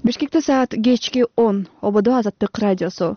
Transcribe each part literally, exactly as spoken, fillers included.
Бишкекте саат кечки он. Ободо Азаттык радиосу.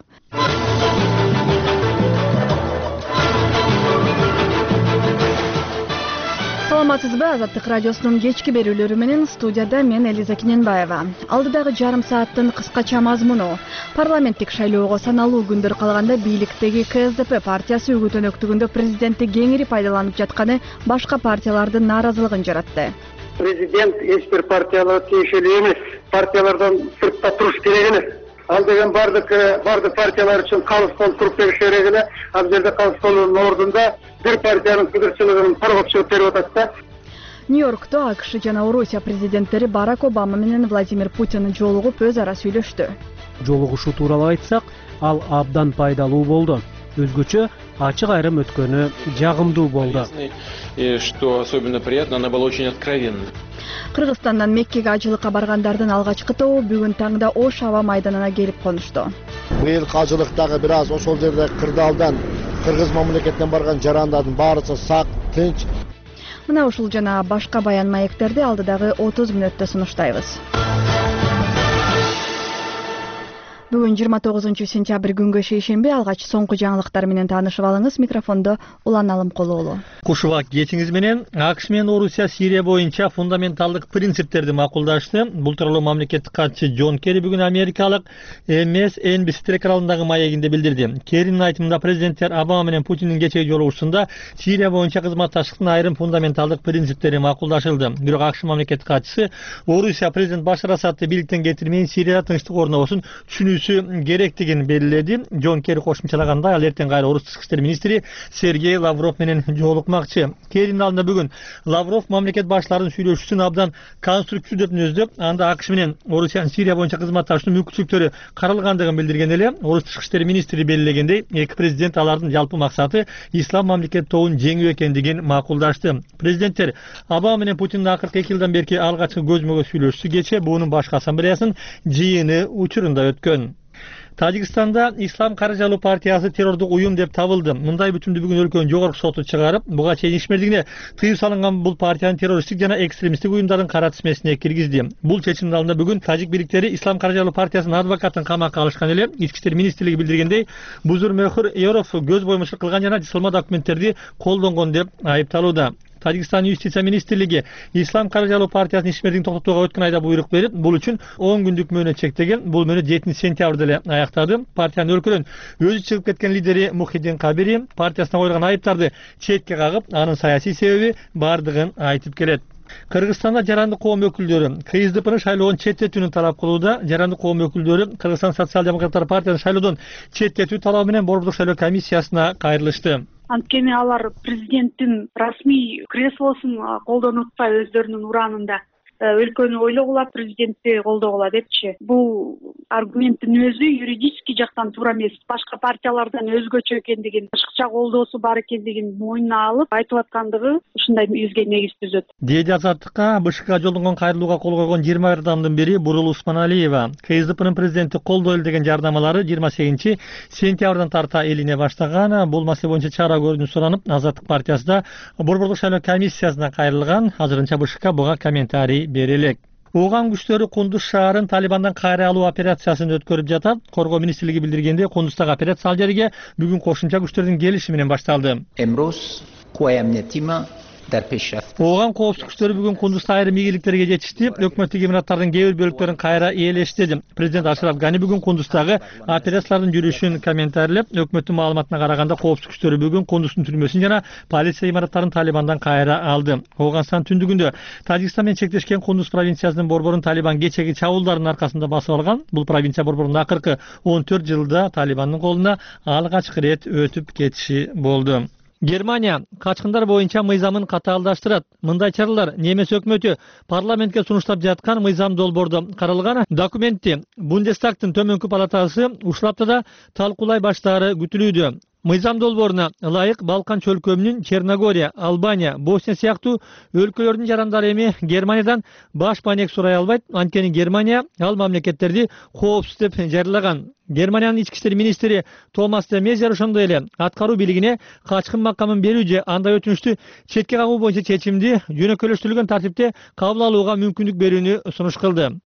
Саламатсызбы, Азаттык радиосунун кечки берүүлөрү менен студияда мен Элиза Кененбаева. Алдыдагы жарым сааттын кыскача мазмуну. Парламенттик шайлоого саналуу күндөр калганда бийликтеги Ка Эс Де Пе партиясы үгүтөнөктүгүндө президентти кеңири пайдаланып жатканы башка партиялардын нааразылыгын жаратты. Президент эч бир партияларга тиешелүү эмес, партиялардан сыртта туруш керек эмес. Ал деген бардык бардык партиялар үчүн калыс болуп туруп бериш керек эле. Ал жерде калыс болуунун ордунда бир партиянын кыдырчылыгын коргоп чыгып берип атат да. Нью-Йоркто АКШ жана Орусия президенттери Барак Обама менен Владимир Путин жолугуп өз ара сүйлөштү. Жолугушуу тууралуу айтсак, ал абдан пайдалуу болду. Өзгөчө ачык айрым өткөнү жагымдуу болду. Что особенно приятно, она была очень откровенна. Кыргызстандан Меккеге ажылыкка баргандардын алгачкы тобу бүгүн таңда Ош аба майданына келип конушту. Быйыл ажылыктагы бир аз ошол жерде кырдаалдан Кыргыз мамлекетинен барган жарандардын баарысы сак, тынч. Мына ушул жана башка баян маектерди алдыдагы отуз мүнөттө сунуштайбыз. Бүгүн жыйырма тогузунчу сентябрь күнгө шейшемби алгач соңку жаңылыктар менен таанышып алыңыз. Микрофондо Улан Алымкулуулу. Кушубак кечиңиз менен АКШ менен Орусия Сирия боюнча фундаменталдык принциптерди макулдашты. Бул тууралуу мамлекеттик катчы Джон Керри бүгүн америкалык Эм Эс Эн Би Си телеканалындагы маегинде билдирди. Керринин айтымында президенттер Обама менен Путиндин кечеги жолугушуусунда Сирия боюнча кызматташтыктын айрым фундаменталдык принциптери макулдашылды. Бирок АКШ мамлекеттик катчысы Орусия президент Башар Асадты бийликтен кетирмейин Сирияда тынчтык орнобосун түшүнүү керектигин белгиледи. Джон Керри кошумчалагандай, ал эртең кайра орус тышкы иштер министри Сергей Лавров менен жолукмакчы. Керринин алдында бүгүн Лавров мамлекет башчыларынын сүйлөшүүсүн абдан конструктивдүү деп мүнөздөп, анда АКШ менен Орусиянын Сирия боюнча кызматташуунун мүмкүнчүлүктөрү каралгандыгын билдирген эле. Орус тышкы иштер министри белгилегендей, эки президент алардын жалпы максаты ислам мамлекет тобун жеңүү экендигин макулдашты. Президенттер Обама менен Путиндин акыркы эки жылдан берки алгачкы көзмөгө сүйлөшүүсү кечээ буунун башкы ассамблеясынын жыйыны учурунда өткөн. Тажикстанда Ислам Каражалуу партиясы террордук уюм деп табылды. Мындай бүтүмдү бүгүн өлкөнүн жогорку соту чыгарып, буга чейин ишмердигине тыюу салынган бул партиянын террористтик жана экстремисттик уюмдардын кара тизмесине киргизди. Бул чечимдин алдында бүгүн тажик бийликтери Ислам Каражалуу партиясынын адвокатын камакка алышкан эле. Ички иштер министрлиги билдиргендей, Бузур Мехур Эоров көз боюмчулук кылган жана жасалма документтерди колдонгон деп айыпталууда. Тажикстан юстиция министрлиги Ислам Каражалуу партиясынын ишмердигин токтотууга өткөн айда буйрук берип, бул үчүн он күндүк мөөнөт чектеген. Бул мөөнөт жетинчи сентябрда эле аяктады. Партиянын өлкөдөн өзү чыгып кеткен лидери Мухиддин Кабири партиясына коюлган айыптарды четке кагып, анын саясий себеби бардыгын айтып келет. Кыргызстанда жарандык коом өкүлдөрү Ка Эс Де Пени шайлоодон четтетүүнү талап кылууда. Жарандык коом өкүлдөрү Кыргызстан социал-демократтар партиясынын шайлоодон четтетүү талабы менен Борбордук шайлоо комиссиясына кайрылышты. Анткени алар президенттин расмий креслосун колдонуп атпай өздөрүнүн ураанында өлкөнү ойлогула, президентти колдогула депчи. Бул аргументтин өзү юридический жактан туура эмес. Башка партиялардан өзгөчө экендигин, башкача колдоосу бар экендигин мойнуна алып айтып аткандыгы ушундай изге негиз түзөт. Деди Азаттыкка БШКга жолдонгон кайрылууга кол койгон жыйырма бир адамдын бири Бурул Усманалиева. Ка Эс Де Пенин президенти колдойлу деген жардамалары жыйырма сегизинчи сентябрдан тарта элине баштаган. Бул маселе боюнча чара көрүүнү суранып, Азаттык партиясы да Борбордук шайлоо комиссиясына кайрылган. Азырынча БШК буга комментарий берелек. Ооган күчтөрү Кундуз шаарын Талибандан кайра алуу операциясын өткөрүп жатат. Коргоо министрлиги билдиргенде, Кундуздагы операция ал жерге бүгүн кошумча күчтөрдүн келиши менен башталды. Ооган коопсуздук күчтөрү бүгүн Кундузда айрым ийгиликтерге жетишти. Өкмөттүк имараттардын кээ бир бөлүктөрүн кайра ээлештирди. Президент Ашраф Гани бүгүн Кундуздагы операциялардын жүрүшүн комментарийлеп, өкмөттүн маалыматына караганда коопсуздук күчтөрү бүгүн Кундуздун түрмөсүн жана полиция имараттарын Талибандан кайра алды. Ооганстан түндүгүндө Тажикстан менен чектешкен Кундуз провинциясынын борборун Талибан кечеги чабуулдардын аркасында басып алган. Бул провинция борборунун акыркы он төрт жылда Талибандын колуна алгачкы ирет өтүп кетиши болду. Германия качкындар боюнча мыйзамын катаалдаштырат. Мындай чаралар немис өкмөтү парламентке сунуштап жаткан мыйзам долбоордо каралган документти Бундестагтын төмөнкү палатасы ушул аптада талкуулай баштаары күтүлүүдө. Мыйзам долбооруна ылайык Балкан чөлкөмүнүн Черногория, Албания, Босния сыяктуу өлкөлөрдүн жарандары эми Германиядан баш маанек сурай албайт. Анткени Германия ал мамлекеттерди коопсуз деп жарыялаган. Германиянын ички иштер министри Томас де Мезер ошондой эле аткаруу бийлигине качкын макамын берүү же андай өтүнүштү четке кагуу боюнча чечимди жөнөкөйлөштүрүлгөн тартипте кабыл алууга мүмкүндүк берүүнү сунуш кылды.